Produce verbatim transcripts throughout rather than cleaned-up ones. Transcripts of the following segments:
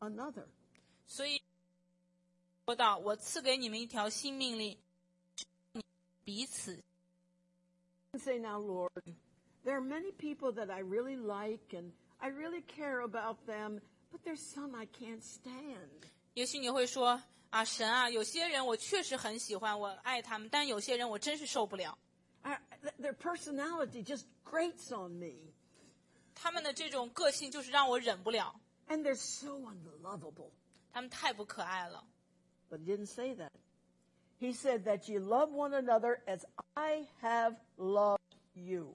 another. 所以说到，我赐给你们一条新命令，彼此。 Say now, Lord, there are many people that I really like and I really care about them, but there's some I can't stand. 也许你会说啊，神啊，有些人我确实很喜欢，我爱他们，但有些人我真是受不了。 I, their personality just grates on me. 他们的这种个性就是让我忍不了。 And they're so unlovable. 他们太不可爱了。 But he didn't say that. He said that you love one another as I have loved you.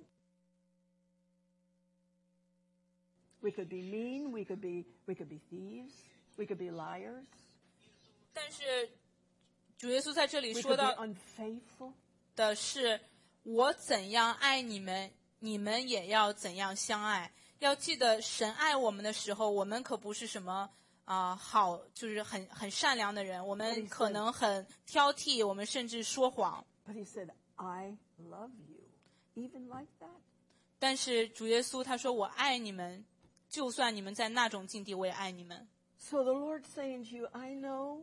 We could be mean, we could be we could be thieves, we could be liars. 但是主耶稣在这里 We 说 could 到 be unfaithful. 的是，我怎样爱你们，你们也要怎样相爱。要记得，神爱我们的时候，我们可不是什么啊、呃、好，就是很很善良的人，我们可能很挑剔，我们甚至说谎。 But he said, I love you, even like that. 但是主耶稣他说，我爱你们，就算你们在那种境地，我也爱你们。 So the Lord's saying to you, I know.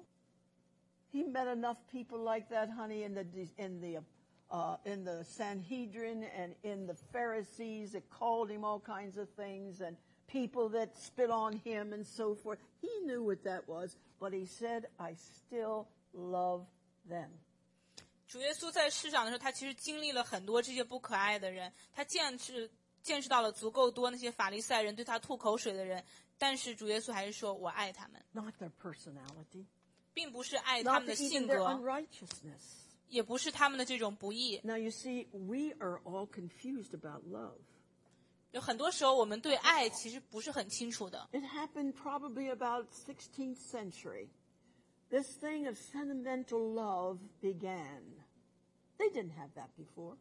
He met enough people like that, honey, in the in the uh, in the Sanhedrin and in the Pharisees that called him all kinds of things, and people that spit on him and so forth. He knew what that was, but he said, I still love them. 主耶稣在世上的时候，他其实经历了很多这些不可爱的人，他见识见识到了足够多那些法利赛人对他吐口水的人，但是主耶稣还是说，我爱他们。 Not their personality. 并不是爱他 Not 们的 even 性 their 格， unrighteousness. 也不是他们的这种不义。 Now you see, we are all confused about love. 有很多时候，我们对爱其实不是很清楚的。 It happened probably about sixteenth century. This thing of sentimental love began. They didn't have that before.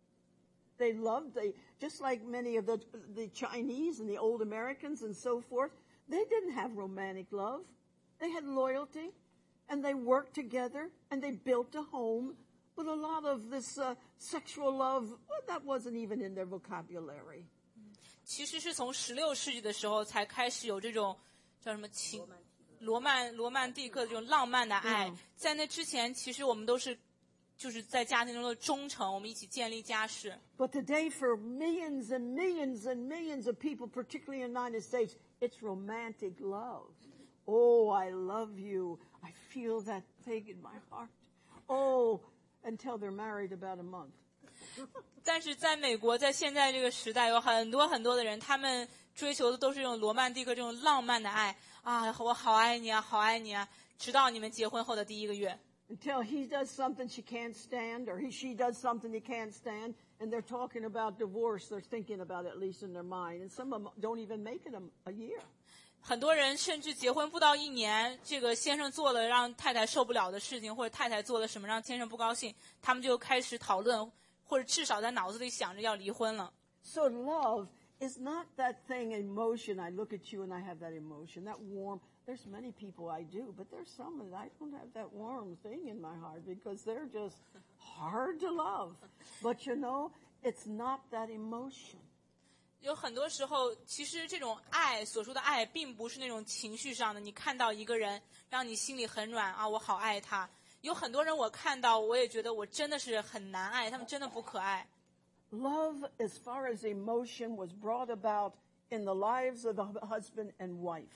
They loved, they, just like many of the, the Chinese and the old Americans and so forth, they didn't have romantic love. They had loyalty, and they worked together, and they built a home. But a lot of this uh, sexual love, well, that wasn't even in their vocabulary. 其实是从十六世纪的时候才开始有这种叫什么情罗曼罗曼蒂克的这种浪漫的爱。 嗯在那之前，其实我们都是就是在家庭中的忠诚，我们一起建立家室。 But today, for millions and millions and millions of people, particularly in the United States, it's romantic love. Oh, I love you. I feel that thing in my heart. Oh, until they're married about a month. 但是在美国，在现在这个时代，有很多很多的人，他们追求的都是这种罗曼蒂克、这种浪漫的爱啊！我好爱你啊，好爱你啊！直到你们结婚后的第一个月。 Until he does something she can't stand, or he, she does something he can't stand, and they're talking about divorce. They're thinking about it, at least in their mind. And some of them don't even make it a, a year. 很多人甚至结婚不到一年，这个先生做了让太太受不了的事情，或者太太做了什么让先生不高兴，他们就开始讨论，或者至少在脑子里想着要离婚了。 So love is not that thing, emotion. I look at you and I have that emotion, that warm. There's many people I do, but there's some that I don't have that warm thing in my heart because they're just hard to love. But you know, it's not that emotion. 有很多时候，其实这种爱所说的爱，并不是那种情绪上的。你看到一个人，让你心里很软啊，我好爱他。有很多人我看到，我也觉得我真的是很难爱，他们真的不可爱。 Love, as far as emotion, was brought about in the lives of the husband and wife.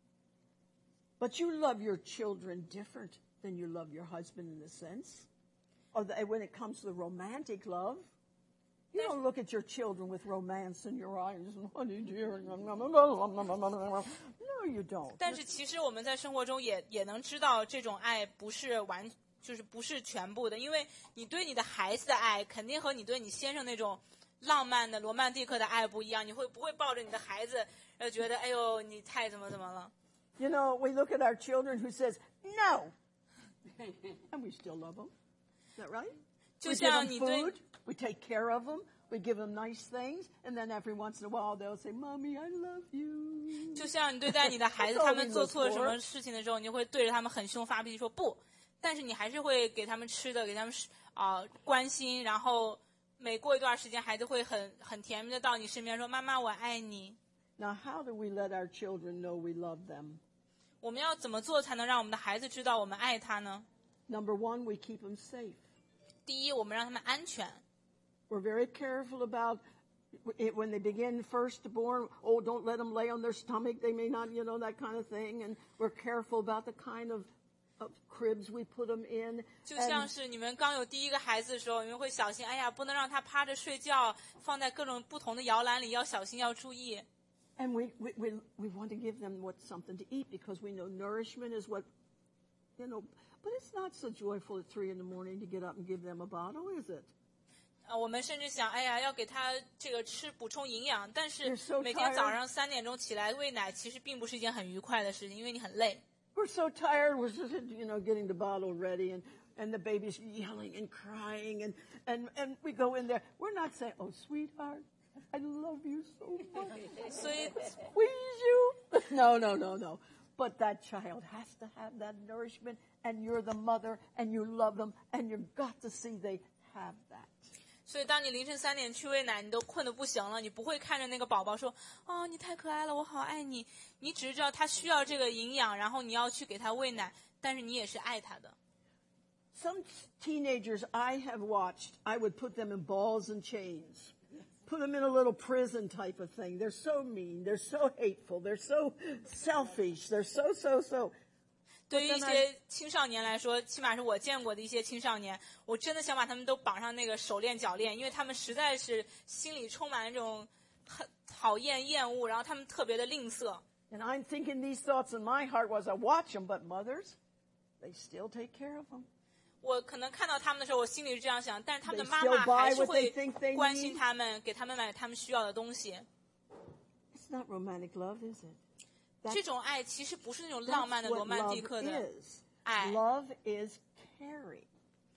But you love your children different than you love your husband in a sense. Or the, when it comes to the romantic love, you don't look at your children with romance in your eyes. What are you doing? No, you don't. 但是其实我们在生活中也也能知道，这种爱不是完，就是不是全部的。因为你对你的孩子的爱，肯定和你对你先生那种浪漫的、罗曼蒂克的爱不一样。你会不会抱着你的孩子，呃，觉得哎呦，你太怎么怎么了？ You know, we look at our children who says, no. And we still love them. Is that right? 就 We give 像 them 你对 food. We take care of them. We give them nice things. And then every once in a while they'll say, Mommy, I love you. 就像你对待你的孩子， That's all 他 we 们做 look 错了什 for. 么事情的时候，你会对着他们很凶发脾气说不，但是你还是会给他们吃的，给他们啊、呃、关心，然后每过一段时间，孩子会很很甜蜜的到你身边说妈妈我爱你。 Now, how do we let our children know we love them? 我们要怎么做才能让我们的孩子知道我们爱他呢？ Number one, we keep them safe. 第一，我们让他们安全。 We're very careful about it when they begin firstborn. Oh, don't let them lay on their stomach. They may not, you know, that kind of thing. And we're careful about the kind of, of cribs we put them in. 就像是你们刚有第一个孩子的时候，你们会小心，哎呀，不能让他趴着睡觉，放在各种不同的摇篮里，要小心，要注意。 And we, we, we, we want to give them what something to eat because we know nourishment is what, you know, but it's not so joyful at three in the morning to get up and give them a bottle, is it? 呃，我们甚至想，哎呀，要给他这个吃补充营养，但是 You're so 每天 tired. 早上三点钟起来喂奶，其实并不是一件很愉快的事情，因为你很累。 We're so tired. We're just, you know, getting the bottle ready and, and the baby's yelling and crying and, and, and we go in there. We're not saying, oh, sweetheart, I love you so much. 所以 Squeeze you. No, no, no, no. But that child has to have that nourishment and you're the mother and you love them and you've got to see they have that. 所以当你凌晨三点去喂奶，你都困得不行了，你不会看着那个宝宝说，哦，你太可爱了，我好爱你。你只是知道他需要这个营养，然后你要去给他喂奶，但是你也是爱他的。 Some teenagers I have watched, I would put them in balls and chains. Put them in a little prison type of thing. They're so mean. They're so hateful. They're so selfish. They're so, so, so. 对于一些青少年来说，起码是我见过的一些青少年，我真的想把他们都绑上那个手链脚链，因为他们实在是心里充满那种很讨厌厌恶，然后他们特别的吝啬。 And I'm thinking these thoughts in my heart was I watch them, but mothers, they still take care of them. 我可能看到他们的时候，我心里是这样想，但是他们的 They 妈 still 妈 buy 还是 what 会 they think they 关心 need. 他们，给他们买他们需要的东西。 It's not romantic love, is it? 这种爱其实不是那种浪漫的 That's 罗 what 曼蒂 love 克的 is. 爱。 Love is caring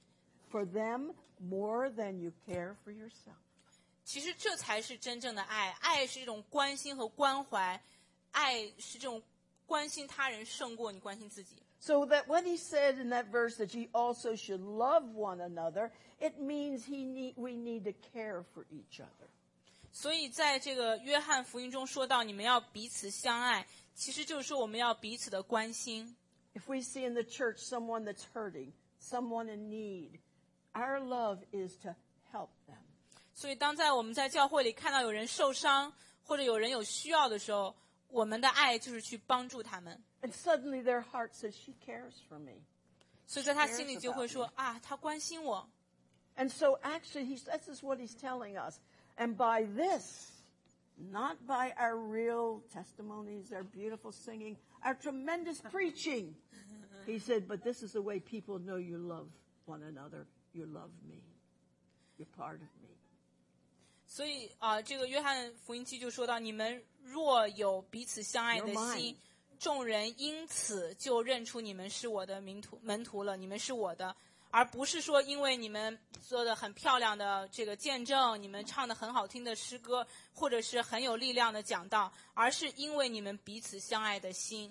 for them more than you care for yourself. 其实这才是真正的爱，爱是一种关心和关怀，爱是这种关心他人胜过你关心自己。 So that what he said in that verse that ye also should love one another, it means he need, we need to care for each other. 所以在这个约翰福音中说到，你们要彼此相爱，其实就是说我们要彼此的关心。 If we see in the church someone that's hurting, someone in need, our love is to help them. 所以当在我们在教会里看到有人受伤或者有人有需要的时候，我们的爱就是去帮助他们。 And suddenly their heart says, she cares for me. 所以在他心里就会说啊，他关心我。 And so actually, he's, this is what he's telling us. And by this, not by our real testimonies, our beautiful singing, our tremendous preaching, he said, but this is the way people know you love one another. You love me. You're part of me. 所以啊、呃，这个约翰福音记就说到，你们若有彼此相爱的心，众人因此就认出你们是我的门徒门徒了，你们是我的，而不是说因为你们做的很漂亮的这个见证，你们唱的很好听的诗歌，或者是很有力量的讲道，而是因为你们彼此相爱的心。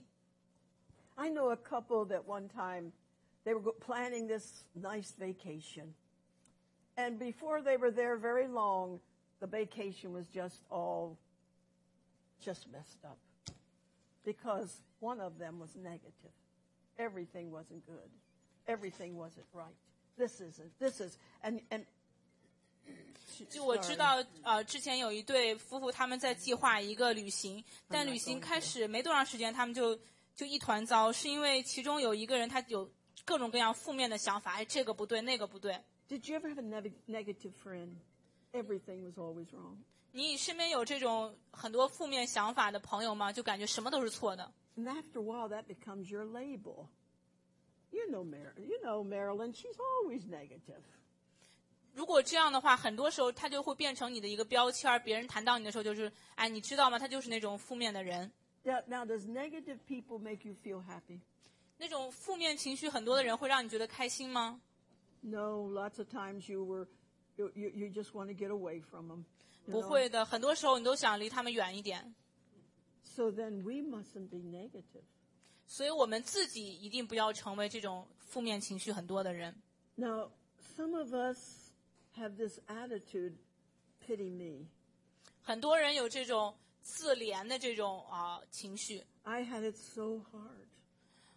I know a couple that one time they were planning this nice vacation. And before they were there very long, the vacation was just all just messed up. Because one of them was negative. Everything wasn't good. Everything wasn't right. This isn't. This is. And, and 就我知道，呃，之前有一对夫妇，他们在计划一个旅行，但旅行开始没多长时间，他们就就一团糟，是因为其中有一个人他有各种各样负面的想法，哎，这个不对，那个不对。 Did you ever have a ne- negative friend? Everything was always wrong. 你身边有这种很多负面想法的朋友吗？就感觉什么都是错的。 And after a while, that becomes your label. You know, Mar- you know Marilyn. She's always negative. 如果这样的话，很多时候他就会变成你的一个标签，别人谈到你的时候就是，哎，你知道吗？他就是那种负面的人。 Now, now, does negative people make you feel happy? 那种负面情绪很多的人会让你觉得开心吗？ No, lots of times you were, you, you, you just want to get away from them. 不会的，很多时候你都想离他们远一点。 So then we mustn't be negative. 所以我们自己一定不要成为这种负面情绪很多的人。 Now, some of us have this attitude, pity me. 很多人有这种自怜的这种啊、呃、情绪。 I had it so hard.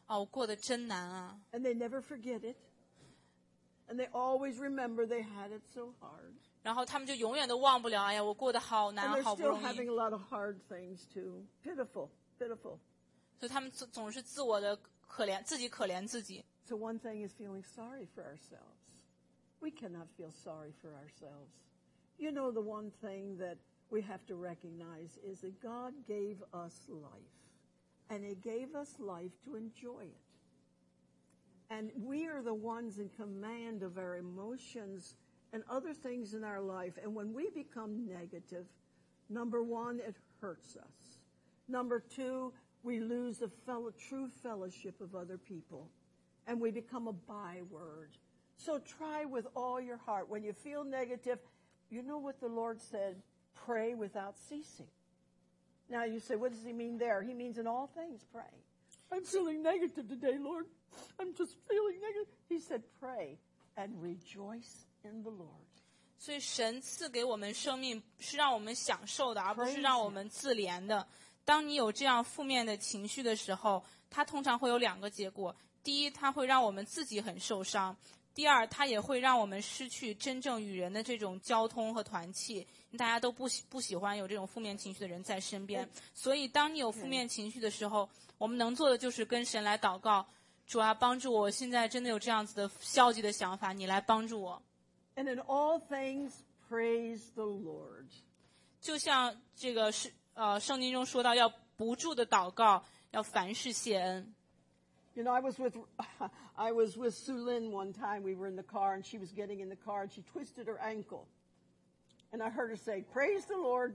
哦，我过得真难啊。 And they never forget it. And they always remember they had it so hard. 然后他们就永远都忘不了，哎呀，我过得好 And 难， they're 好不 still 容易。 having a lot of hard things too. Pitiful, pitiful. 所以他们总总是自我的可怜，自己可怜自己。 So one thing is feeling sorry for ourselves. We cannot feel sorry for ourselves. You know, the one thing that we have to recognize is that God gave us life. And He gave us life to enjoy it. And we are the ones in command of our emotions and other things in our life. And when we become negative, number one, it hurts us. Number two, we lose the fellow, true fellowship of other people. And we become a byword. So try with all your heart. When you feel negative, you know what the Lord said? Pray without ceasing. Now you say, what does He mean there? He means in all things, pray. I'm feeling negative today, Lord. I'm just feeling negative. He said, pray and rejoice in the Lord. 所以神赐给我们生命是让我们享受的，而不是让我们自怜的。当你有这样负面的情绪的时候，它通常会有两个结果。第一，它会让我们自己很受伤；第二，它也会让我们失去真正与人的这种交通和团契。大家都不喜不喜欢有这种负面情绪的人在身边，所以当你有负面情绪的时候，我们能做的就是跟神来祷告，主啊，帮助我，我现在真的有这样子的消极的想法，你来帮助我。 And in all things, praise the Lord. 就像这个是呃圣经中说到，要不住的祷告，要凡事谢恩。 You know, I was with I was with Sue Lin one time. We were in the car, and she was getting in the car, and she twisted her ankle. And I heard her say, praise the Lord.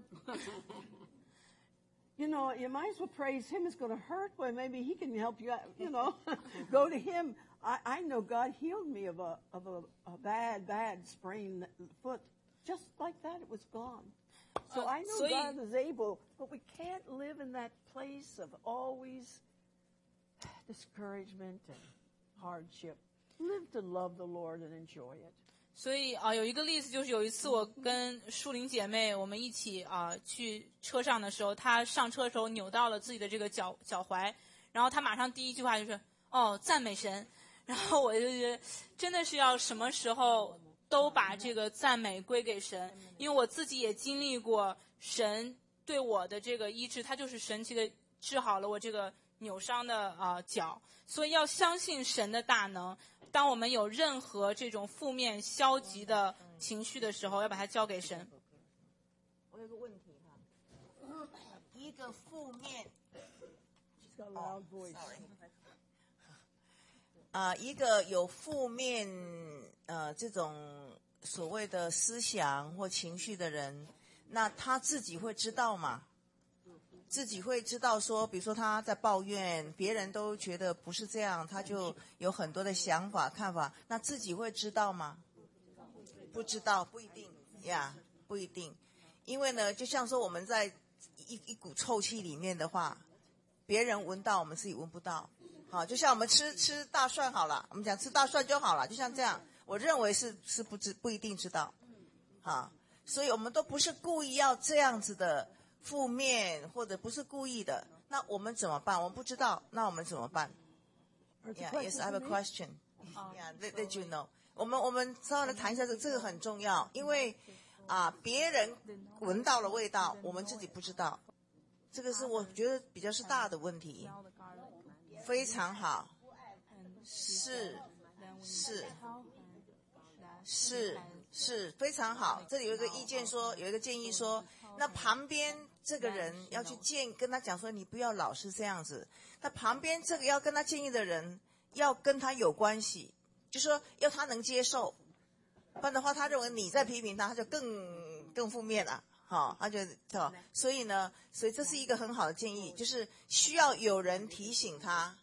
You know, you might as well praise Him. It's going to hurt, but maybe He can help you out, you know. Go to Him. I, I know God healed me of a of a, a bad, bad sprained foot. Just like that, it was gone. So Uh, I know so God you- is able, but we can't live in that place of always discouragement and hardship. Live to love the Lord and enjoy it. 所以啊、有一个例子就是有一次我跟树林姐妹我们一起啊、去车上的时候，她上车的时候扭到了自己的这个脚脚踝，然后她马上第一句话就是哦赞美神，然后我就觉得真的是要什么时候都把这个赞美归给神，因为我自己也经历过神对我的这个医治，他就是神奇的治好了我这个扭伤的啊、脚，所以要相信神的大能。当我们有任何这种负面消极的情绪的时候，要把它交给神。 我有个问题哈，一个负面 She's got a loud voice. 啊、一个有负面呃这种所谓的思想或情绪的人，那他自己会知道吗？自己会知道说，比如说他在抱怨，别人都觉得不是这样，他就有很多的想法看法，那自己会知道吗？不知道，不一定呀，不一定，因为呢，就像说我们在一一股臭气里面的话，别人闻到，我们自己闻不到。好，就像我们吃吃大蒜好了，我们讲吃大蒜就好了，就像这样，我认为是是不知不一定知道，啊，所以我们都不是故意要这样子的负面，或者不是故意的，那我们怎么办？我们不知道，那我们怎么办 There's a ？Yeah, question yes, I have a for me? question. Yeah, let let you know. 我们我们稍微的谈一下这个，这个很重要，因为啊，别人闻到了味道，我们自己不知道，这个是我觉得比较是大的问题。非常好，是是是是非常好。这里有一个意见说，有一个建议说，那旁边这个人要去建跟他讲说，你不要老是这样子。那旁边这个要跟他建议的人，要跟他有关系，就说要他能接受，不然的话，他认为你在批评他，他就更更负面了。好，他就好，所以呢，所以这是一个很好的建议，就是需要有人提醒他，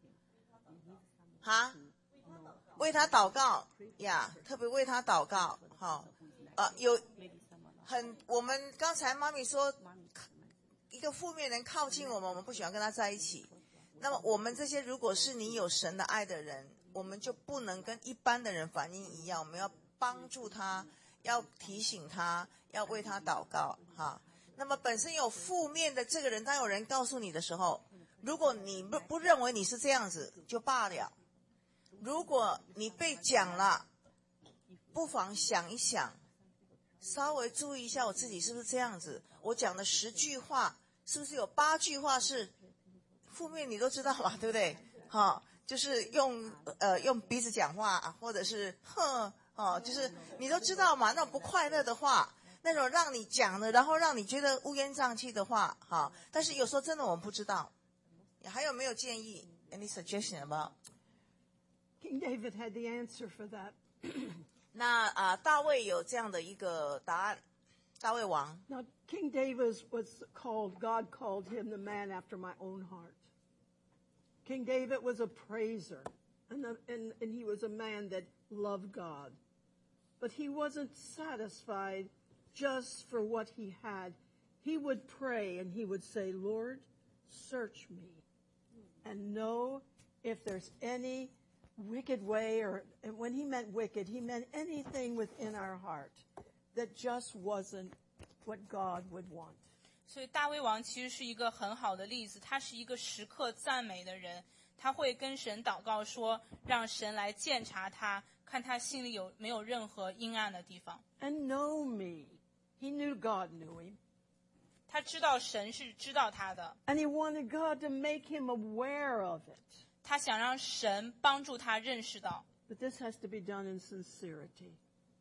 哈，为他祷告呀，特别为他祷告，好，呃，有很，我们刚才妈咪说，一个负面人靠近我们，我们不喜欢跟他在一起。那么我们这些，如果是你有神的爱的人，我们就不能跟一般的人反应一样，我们要帮助他。要提醒他，要为他祷告哈。那么本身有负面的这个人，当有人告诉你的时候， 如果你不不认为你是这样子，就罢了。如果你被讲了，不妨想一想，稍微注意一下我自己是不是这样子。我讲的十句话，是不是有八句话是负面？你都知道嘛，对不对？哈、哦，就是用呃用鼻子讲话，或者是哼哦，就是你都知道嘛，那种不快乐的话，那种让你讲的，然后让你觉得乌烟瘴气的话，哈、哦。但是有时候真的我们不知道。还有没有建议 ？Any suggestion about? King David had the answer for that. 那啊、呃，大卫有这样的一个答案。大卫王。 Now, King David was called, God called him the man after my own heart. King David was a praiser, and, a, and, and he was a man that loved God. But he wasn't satisfied just for what he had. He would pray and he would say, Lord, search me and know if there's any wicked way, or and when he meant wicked, he meant anything within our heart that just wasn't what God would want. 所以大卫王其实是一个很好的例子，他是一个时刻赞美的人，他会跟神祷告说，让神来鉴察他，看他心里有没有任何阴暗的地方。 And know me. He knew God knew him. 他知道神是知道他的， And he wanted God to make him aware of it. 他想让神帮助他认识到。 But this has to be done in sincerity.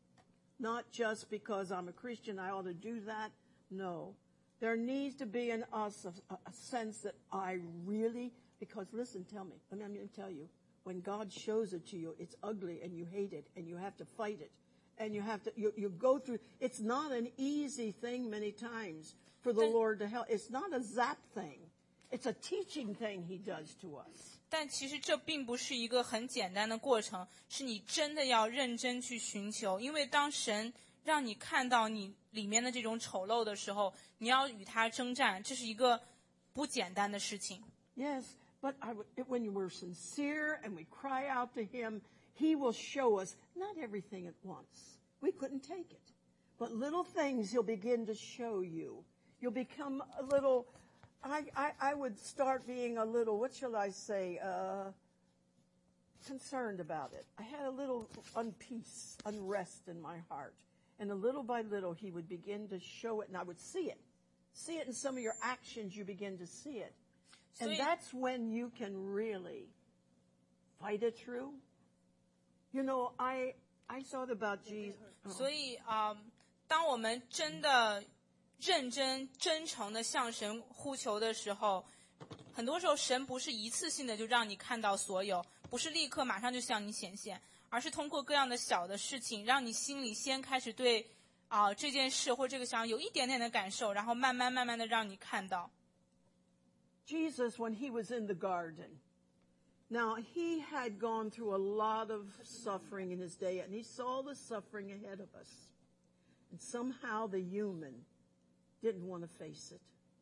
Not just because I'm a Christian, I ought to do that. No. There needs to be in us a, a sense that I really, because listen, tell me, let me, let me tell you, when God shows it to you, it's ugly and you hate it and you have to fight it. And you have to, you, you go through, it's not an easy thing many times for the Lord to help. It's not a zap thing. It's a teaching thing he does to us. 但其实这并不是一个很简单的过程，是你真的要认真去寻求，因为当神让你看到你里面的这种丑陋的时候，你要与他征战，这是一个不简单的事情。 Yes, but I, when we're sincere and we cry out to him, he will show us not everything at once. We couldn't take it. But little things he'll begin to show you. You'll become a little, I, I, I would start being a little, what shall I say, uh, concerned about it. I had a little unpeace, unrest in my heart. And a little by little he would begin to show it, and I would see it. See it in some of your actions, you begin to see it. And that's when you can really fight it through. You know, I I thought about Jesus. 所以啊、呃，当我们真的认真、真诚的向神呼求的时候，很多时候神不是一次性的就让你看到所有，不是立刻马上就向你显现，而是通过各样的小的事情，让你心里先开始对啊、呃、这件事或这个想法有一点点的感受，然后慢慢慢慢的让你看到。 Jesus, when he was in the garden, now he had gone through a lot of suffering in his day, and he saw the suffering ahead of us. And somehow the human didn't want to face it.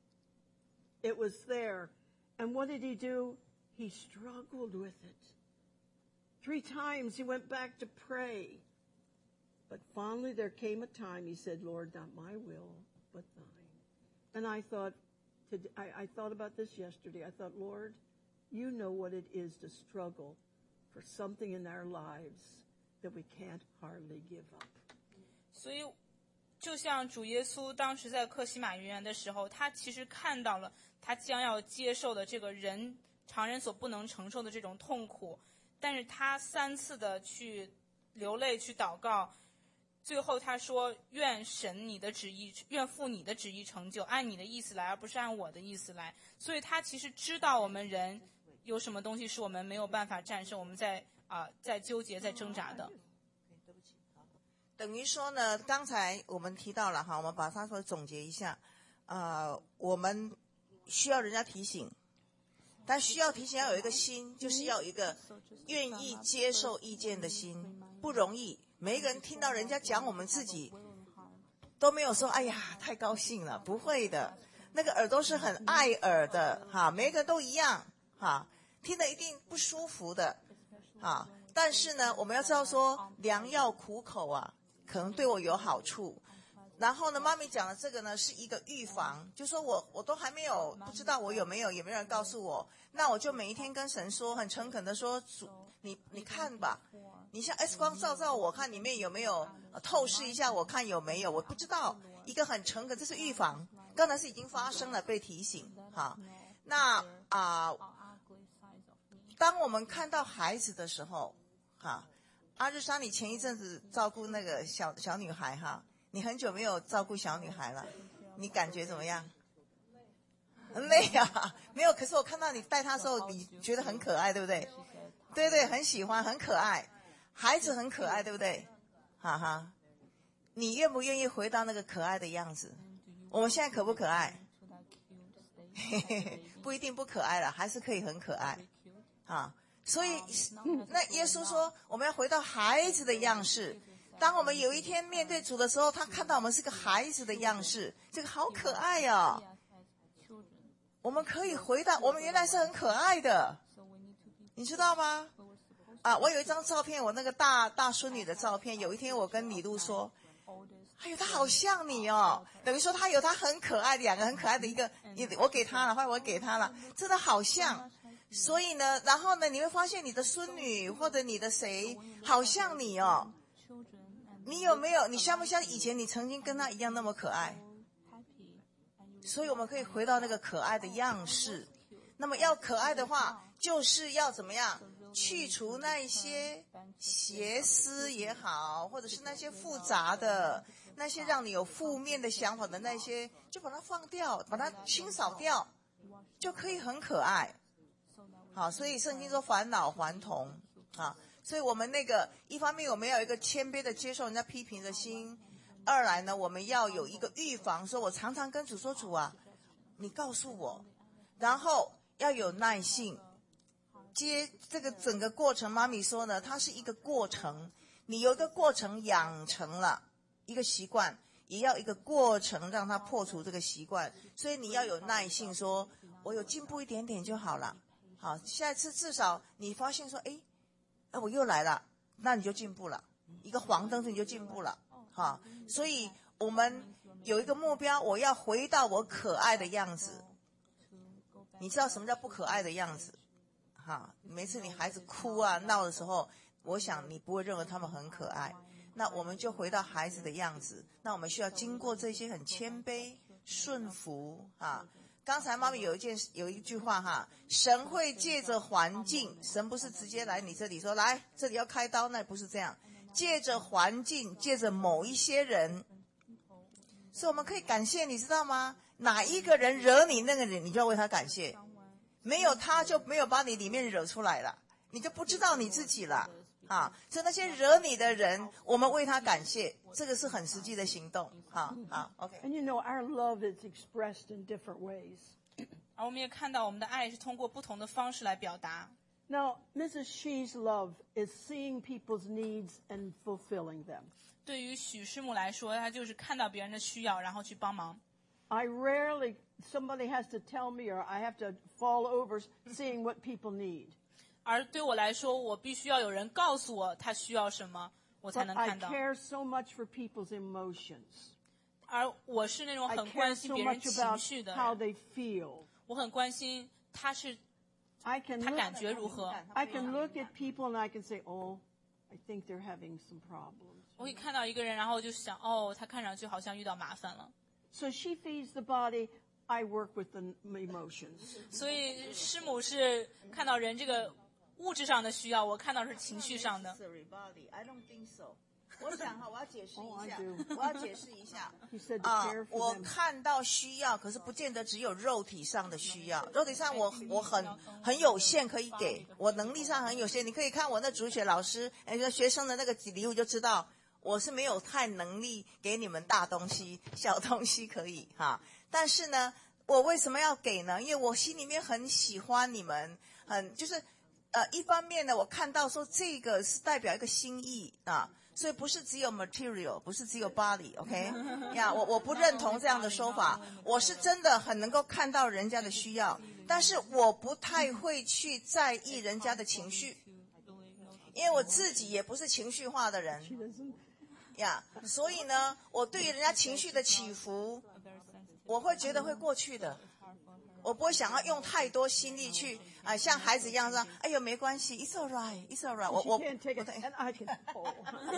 It was there. And what did he do? He struggled with it. Three times he went back to pray. But finally there came a time he said, Lord, not my will, but thine. And I thought, I, I thought about this yesterday. I thought, Lord, you know what it is to struggle for something in our lives that we can't hardly give up. 所以就像主耶稣当时在客西马园的时候，他其实看到了他将要接受的这个人常人所不能承受的这种痛苦，但是他三次的去流泪去祷告，最后他说，愿神你的旨意，愿父你的旨意成就，按你的意思来，而不是按我的意思来。所以他其实知道我们人有什么东西是我们没有办法战胜，我们在啊、呃、在纠结在挣扎的。 等于说呢，刚才我们提到了哈，我们把它说总结一下，呃，我们需要人家提醒，但需要提醒要有一个心，就是要有一个愿意接受意见的心，不容易。每一个人听到人家讲我们自己，都没有说哎呀太高兴了，不会的，那个耳朵是很爱耳的哈，每一个人都一样哈，听得一定不舒服的哈。但是呢，我们要知道说良药苦口啊，可能对我有好处。 然后呢，妈咪讲的这个呢是一个预防，就说我我都还没有不知道我有没有，也没有人告诉我，那我就每一天跟神说，很诚恳的说，主你你看吧，你像 X 光照照我看里面有没有，呃透视一下我看有没有，我不知道，一个很诚恳，这是预防，刚才是已经发生了，被提醒。好，那啊、呃，当我们看到孩子的时候，哈，阿日莎，你前一阵子照顾那个小小女孩哈。你很久没有照顾小女孩了，你感觉怎么样？很累啊，没有。可是我看到你带她的时候，你觉得很可爱，对不对？对对，很喜欢，很可爱，孩子很可爱，对不对？哈哈，你愿不愿意回到那个可爱的样子？我们现在可不可爱？嘿嘿嘿，不一定不可爱了，还是可以很可爱啊。所以，那耶稣说，我们要回到孩子的样式。当我们有一天面对主的时候，他看到我们是个孩子的样式，这个好可爱哦。我们可以回到我们原来是很可爱的，你知道吗？啊，我有一张照片，我那个大大孙女的照片。有一天我跟李露说，哎呦，她好像你哦，等于说她有她很可爱的两个很可爱的一个，我给她了，后来我给她了，真的好像。所以呢，然后呢，你会发现你的孙女或者你的谁好像你哦。你有没有？你像不像以前你曾经跟他一样那么可爱？所以我们可以回到那个可爱的样式。那么要可爱的话，就是要怎么样？去除那一些邪思也好，或者是那些复杂的、那些让你有负面的想法的那些，就把它放掉，把它清扫掉，就可以很可爱。好，所以圣经说返老还童啊。所以我们那个一方面我们要有一个谦卑的接受人家批评的心，二来呢我们要有一个预防，说我常常跟主说，主啊你告诉我，然后要有耐性接这个整个过程。妈咪说呢，它是一个过程，你有一个过程养成了一个习惯，也要一个过程让它破除这个习惯，所以你要有耐性，说我有进步一点点就好了。好，下一次至少你发现说诶哎，我又来了，那你就进步了，一个黄灯你就进步了，哈。所以我们有一个目标，我要回到我可爱的样子。你知道什么叫不可爱的样子？哈，每次你孩子哭啊闹的时候，我想你不会认为他们很可爱。那我们就回到孩子的样子。那我们需要经过这些很谦卑、顺服啊。刚才妈咪有一件有一句话哈，神会借着环境，神不是直接来你这里说来这里要开刀，那不是这样，借着环境，借着某一些人，所以我们可以感谢，你知道吗？哪一个人惹你，那个人你就要为他感谢，没有他就没有把你里面惹出来了，你就不知道你自己了啊。所以那些惹你的人，我们为他感谢，这个是很实际的行动。好好 OK。 And you know, our love is expressed in different ways. 而我们也看到我们的爱是通过不同的方式来表达。 Now, Missus Shee's love is seeing people's needs and fulfilling them. 对于许师母来说，她就是看到别人的需要，然后去帮忙。 I rarely, somebody has to tell me or I have to fall over seeing what people need. 而对我来说，我必须要有人告诉我他需要什么，我才 But 能 I 看到。 care so much for people's emotions. 而我是那种 I 很 care 关心 so 别人 much 情 about 绪的 how 人， they feel. 我很关心他是 I can 他 look, 感觉如何。 I can look at people and I can say, oh, I think they're having some problems. 我会看到一个人，然后我就想，哦，他看上去好像遇到麻烦了。 So she feeds the body, I work with the emotions. 所以师母是看到人这个物质上的需要，我看到是情绪上的。 I don't think so. 我想哈，我要解释一 Oh, I 下 do. 我要解释一下 He said to 啊 care， for 我 them. 看到需要，可是不见得只有肉体上的需要。肉体上我我很很有限可以给，我能力上很有限。你可以看我那主学老师那个学生的那个礼物就知道，我是没有太能力给你们大东西，小东西可以哈。但是呢，我为什么要给呢？因为我心里面很喜欢你们，很就是呃，一方面呢，我看到说这个是代表一个心意啊。所以不是只有 material， 不是只有 body，OK？ 呀，我我不认同这样的说法。我是真的很能够看到人家的需要，但是我不太会去在意人家的情绪，因为我自己也不是情绪化的人。 呀。所以呢，我对于人家情绪的起伏，我会觉得会过去的。我不会想要用太多心力去啊、呃，像孩子一样说：“哎呦，没关系 ，It's all right, It's all right。”我我 can't take it, and I can. Oh.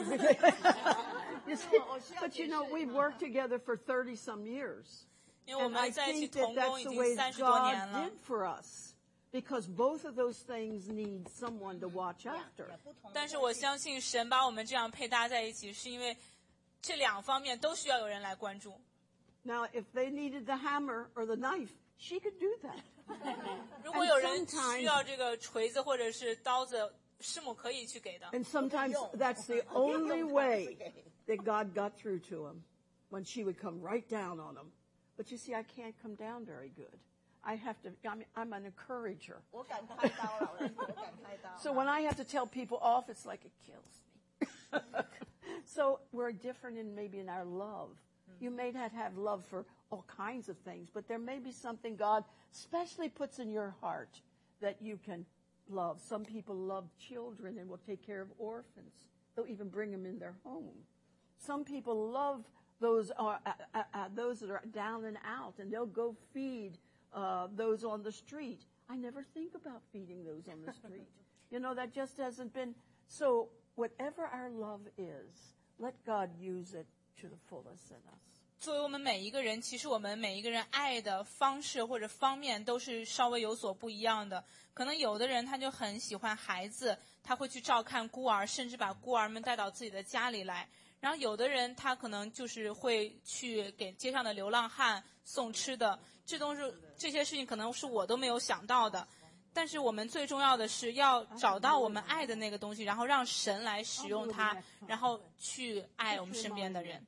you see, but you know, we've worked together for thirty some years, 因为我 and I 们在一起 think that 同工 that's 已 the 经 way 三十多年 God 了 did。for us, because both of those things need someone to watch after. 但是我相信神把我们这样配搭在一起，是因为这两方面都需要有人来关注。 Now, if they needed the hammer or the knife, she could do that. 如果有人需要这个锤子或者是刀子，师母可以去给的。 And sometimes that's the only way that God got through to him, when she would come right down on him. But you see, I can't come down very good. I have to, I'm, I'm an encourager. 我敢开刀了，我敢开刀。 So when I have to tell people off, it's like it kills me. So we're different in maybe in our love. You may not have love for all kinds of things, but there may be something God specially puts in your heart that you can love. Some people love children and will take care of orphans. They'll even bring them in their home. Some people love those uh, uh, uh, uh, those that are down and out, and they'll go feed uh, those on the street. I never think about feeding those on the street. You know, that just hasn't been. So whatever our love is, let God use it to the fullest in us. 作为我们每一个人，其实我们每一个人爱的方式或者方面都是稍微有所不一样的。可能有的人他就很喜欢孩子，他会去照看孤儿，甚至把孤儿们带到自己的家里来。然后有的人他可能就是会去给街上的流浪汉送吃的，这都是这些事情可能是我都没有想到的。但是我们最重要的是要找到我们爱的那个东西，然后让神来使用它，然后去爱我们身边的人。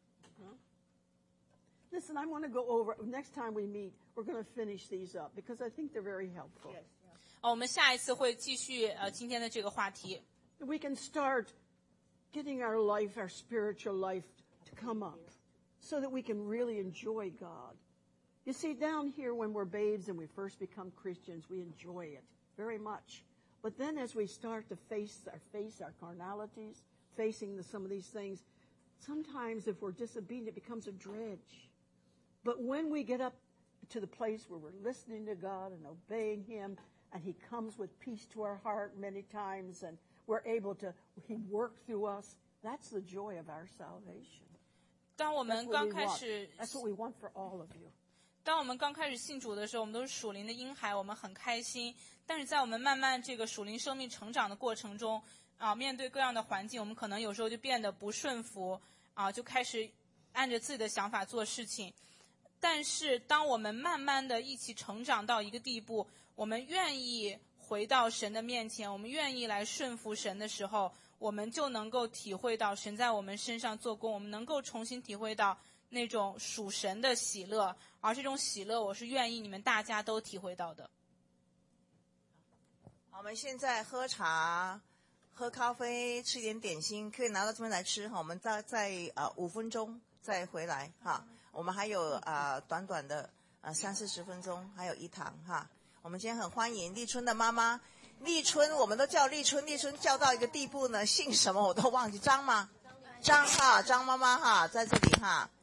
Listen, I want to go over, next time we meet, we're going to finish these up because I think they're very helpful. 哦，我们下一次会继续呃今天的这个话题。 We can start getting our life, our spiritual life to come up so that we can really enjoy God. You see, down here when we're babes and we first become Christians, we enjoy it very much. But then as we start to face our face, our carnalities, facing the, some of these things, sometimes if we're disobedient, it becomes a dredge. But when we get up to the place where we're listening to God and obeying Him, and He comes with peace to our heart many times, and we're able to, He works through us, that's the joy of our salvation. 当我们 That's 刚 what we 开 want. 始 That's what we want for all of you. 当我们刚开始信主的时候，我们都是属灵的婴孩，我们很开心。但是在我们慢慢这个属灵生命成长的过程中，啊，面对各样的环境，我们可能有时候就变得不顺服，啊，就开始按着自己的想法做事情。但是当我们慢慢的一起成长到一个地步，我们愿意回到神的面前，我们愿意来顺服神的时候，我们就能够体会到神在我们身上做工，我们能够重新体会到那种属神的喜乐，而这种喜乐我是愿意你们大家都体会到的。 我们现在喝茶、喝咖啡、吃一点点心，可以拿到这边来吃哈。我们再再啊五分钟再回来哈。我们还有啊短短的啊三四十分钟，还有一堂哈。我们今天很欢迎立春的妈妈，立春我们都叫立春，立春叫到一个地步呢，姓什么我都忘记，张吗？张哈，张妈妈哈，在这里哈。